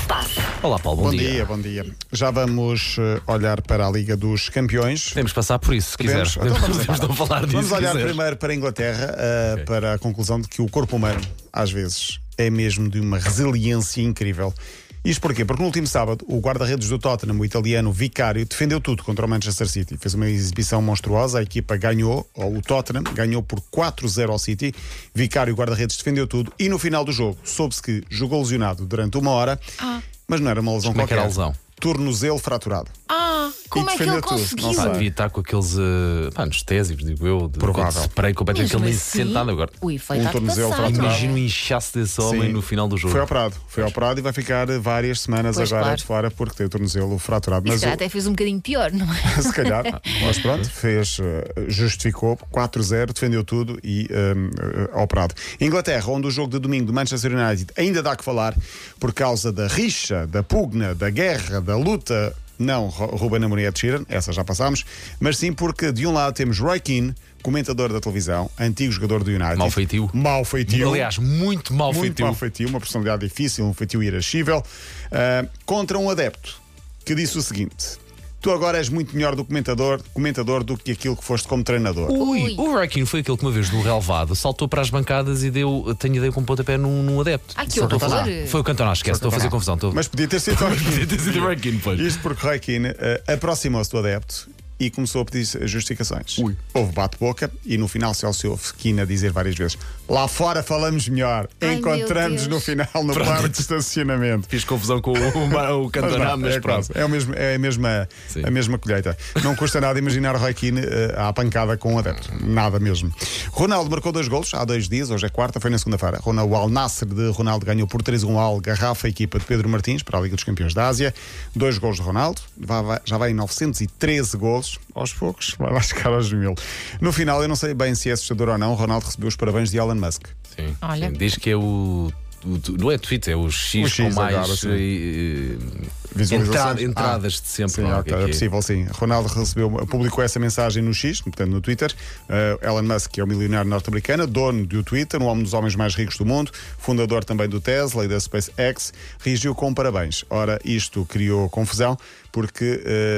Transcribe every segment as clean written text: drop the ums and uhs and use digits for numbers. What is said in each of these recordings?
se passa? Olá, Paulo, bom dia. Bom dia. Já vamos olhar para a Liga dos Campeões. Podemos passar por isso, se quiser. Então Podemos não falar disso. Vamos olhar se quiser. primeiro para a Inglaterra, para a conclusão de que o corpo humano, às vezes, é mesmo de uma resiliência incrível. Isto porquê? Porque no último sábado, o guarda-redes do Tottenham, o italiano Vicario, defendeu tudo contra o Manchester City. Fez uma exibição monstruosa, a equipa ganhou, ou o Tottenham, ganhou por 4-0 ao City. Vicario, o guarda-redes, defendeu tudo e no final do jogo soube-se que jogou lesionado durante uma hora, mas não era uma lesão Como é que qualquer. era a lesão? Tornozelo fraturado. Como é que ele defendeu tudo. conseguiu? Não sei. Devia estar com aqueles anestésicos, digo eu. Provável. Quando separei completamente Mesmo aquele nem assim, sentado agora. o efeito há de tornozelo passar. fraturado. Imagina o inchaço desse homem Sim. no final do jogo. Foi operado e vai ficar várias semanas Pois, agora claro. de fora porque tem o tornozelo fraturado. E se Mas calhar até fez um bocadinho pior, não é? se calhar, mas pronto, justificou 4-0, defendeu tudo e operado. Inglaterra, onde o jogo de domingo do Manchester United ainda dá que falar por causa da rixa, da pugna, da guerra, da luta. Não, Ruben Amorim Ed Sheeran, essa já passámos, mas sim porque de um lado temos Roy Keane, comentador da televisão, antigo jogador do United. Mau feitio. Mau feitio. Aliás, muito mau feitio. Mau feitio, uma personalidade difícil, um feitio irascível, contra um adepto que disse o seguinte: tu agora és muito melhor do comentador do que aquilo que foste como treinador. Ui. O Roy Keane foi aquele que uma vez no relevado saltou para as bancadas e tenho ideia com um pontapé num adepto. Que horror! Foi o Cantona, esquece, estou a fazer confusão. Mas podia ter sido Roy Podia ter sido o Roy Keane, pois. Isto porque Roy Keane aproximou-se do adepto e começou a pedir justificações. Ui. Houve bate-boca e no final se ouve Keane a dizer várias vezes: lá fora falamos melhor. Ai, Encontramos-nos meu no Deus. final no parque de estacionamento. Fiz confusão com o Cantona, mas é pronto. quase. É Sim. a mesma colheita. Não custa nada imaginar Roy Keane à pancada com um adepto. Nada mesmo. Ronaldo marcou 2 golos há 2 dias, hoje é quarta, foi na segunda-feira. O Al Nassr de Ronaldo ganhou por 3-1 ao Garrafa, a equipa de Pedro Martins, para a Liga dos Campeões da Ásia. 2 golos de Ronaldo, já vai em 913 golos, aos poucos, vai lá chegar aos 1000. No final, eu não sei bem se é assustador ou não, Ronaldo recebeu os parabéns de Elon Musk. Sim, Olha. sim. Diz que é não é Twitter, é o X, O X com mais agora, sim. Visualizações. entradas de sempre. Sim, não, ok, é possível, sim. Ronaldo publicou essa mensagem no X, portanto no Twitter. Elon Musk, que é o milionário norte-americano, dono do Twitter, um dos homens mais ricos do mundo, fundador também do Tesla e da SpaceX, reagiu com parabéns. Ora, isto criou confusão, porque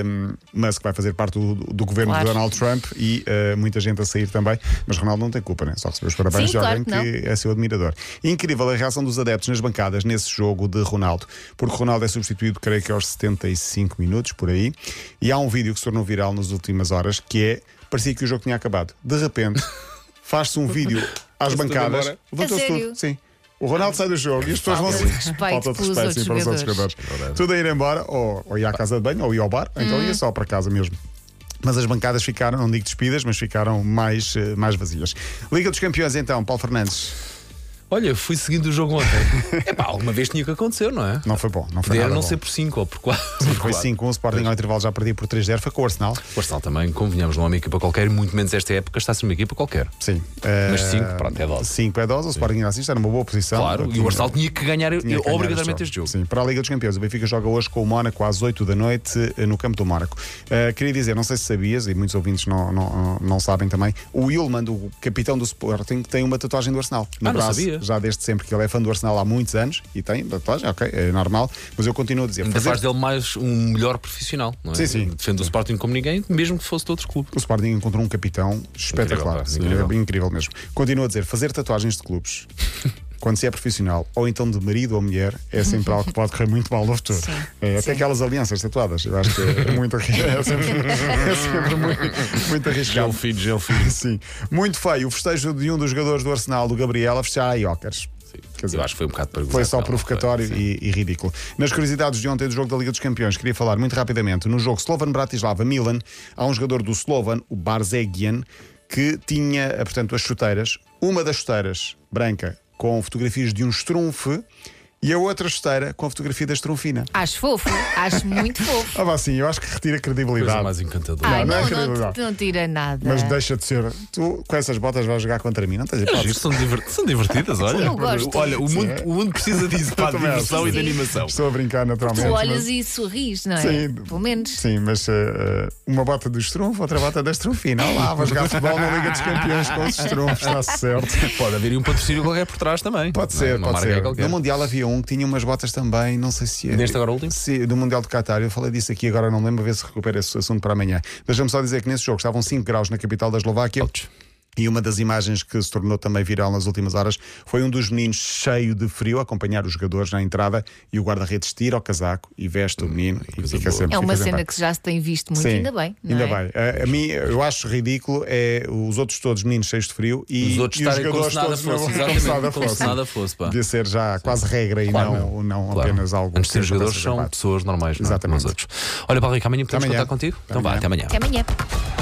Musk vai fazer parte do governo Claro. de Donald Trump e muita gente a sair também, mas Ronaldo não tem culpa, né? Só recebeu os parabéns Sim, de alguém claro que que é seu admirador. Incrível a reação dos adeptos nas bancadas nesse jogo de Ronaldo, porque Ronaldo é substituído, creio que aos 75 minutos, por aí, e há um vídeo que se tornou viral nas últimas horas, que parecia que o jogo tinha acabado. De repente, faz-se um vídeo às tudo bancadas, embora. levantou-se A sério? tudo, sim. O Ronaldo sai do jogo e as pessoas vão Falta se. de respeito pelos sim, outros para os outros jogadores. jogadores. Tudo a ir embora, ou ia à casa de banho, ou ia ao bar, ou então ia só para casa mesmo. Mas as bancadas ficaram, não digo despidas, mas ficaram mais vazias. Liga dos Campeões, então, Paulo Fernandes. Olha, fui seguindo o jogo ontem. Alguma vez tinha que acontecer, não é? Não foi bom, não foi Podia nada não bom. ser por 5 ou por 4. Foi 5-1, o Sporting ao intervalo já perdia por 3-0, foi com o Arsenal. O Arsenal também, convenhamos, não é uma equipa qualquer, muito menos esta época está a ser uma equipa qualquer. Sim. Mas 5, pronto, é dose. 5 é dose, o Sporting ainda assiste, era uma boa posição. Claro, e o Arsenal tinha que ganhar Tinha que ganhar obrigatoriamente este jogo. Sim, para a Liga dos Campeões, o Benfica joga hoje com o Mónaco às 8 da noite no campo do Mónaco. Queria dizer, não sei se sabias, e muitos ouvintes não sabem também, o Yulman, o capitão do Sporting, tem uma tatuagem do Arsenal no não braço, sabia. já desde sempre, que ele é fã do Arsenal há muitos anos e tem tatuagem, ok, é normal, mas eu continuo a dizer. Ainda faz dele mais um melhor profissional, não é? Sim, sim. Defende o Sporting como ninguém, mesmo que fosse de outro clube. O Sporting encontrou um capitão espetacular, Incrível, incrível mesmo. Continuo a dizer, fazer tatuagens de clubes quando se é profissional, ou então de marido ou mulher, é sempre algo que pode correr muito mal no futuro. Até aquelas alianças tatuadas, eu acho que é muito arriscado. É sempre muito arriscado. Gel filho. Sim. Muito feio o festejo de um dos jogadores do Arsenal, do Gabriel, a festejar a Iócaras. Quer dizer, Eu acho que foi um bocado perigoso. foi só provocatório e ridículo. Nas curiosidades de ontem do jogo da Liga dos Campeões, queria falar muito rapidamente. No jogo Slovan-Bratislava-Milan, há um jogador do Slovan, o Barzegian, que tinha, portanto, as chuteiras. Uma das chuteiras branca com fotografias de um estrunfe e a outra chuteira com a fotografia da estrunfina. Acho fofo, acho muito fofo. Assim, eu acho que retira a Coisa credibilidade. mais encantadora. Ai, não é não, credibilidade. não tira nada. Mas deixa de ser. Tu, com essas botas, vais jogar contra mim. Não tens É hipótese. giro, são divertidas, olha. Eu gosto. Olha, o mundo precisa disso, pá, de também acho. diversão e de Sim. animação. Estou a brincar naturalmente. Tu olhas mas- e sorris, não é? Sim. Pelo menos. Sim, mas uma bota do estrunfo, outra bota da estrunfina. Olá, vais jogar futebol na Liga dos Campeões com os estrunfos, está certo. Pode haver um patrocínio qualquer por trás também. Pode não é? ser, Uma pode marca ser. qualquer. No Mundial havia um que tinha umas botas também, não sei se é. Neste agora último? Sim, do Mundial de Qatar. Eu falei disso aqui, agora não lembro, a ver se recupera esse assunto para amanhã. Deixa-me só dizer que nesse jogo estavam 5 graus na capital da Eslováquia. Ouch. E uma das imagens que se tornou também viral nas últimas horas foi um dos meninos cheio de frio a acompanhar os jogadores na entrada e o guarda-redes tira o casaco e veste o menino e coisa fica boa. sempre. É uma fica cena sempre que já se tem visto muito, Sim, ainda bem. Não ainda é? bem. A mim, eu acho ridículo os outros todos meninos cheios de frio e Os outros e estarem como jogadores se nada todos fosse. como se nada Exatamente, como se fosse. nada fosse. Pá. Devia ser já quase regra e Claro, não Claro. apenas algo. Antes de ser que jogadores, acontece são em combate. pessoas normais, não é? Exatamente. Como os outros. Olha, Paulo Rico, amanhã podemos Até amanhã. contar contigo? Até Então vá, amanhã. até amanhã. Até amanhã.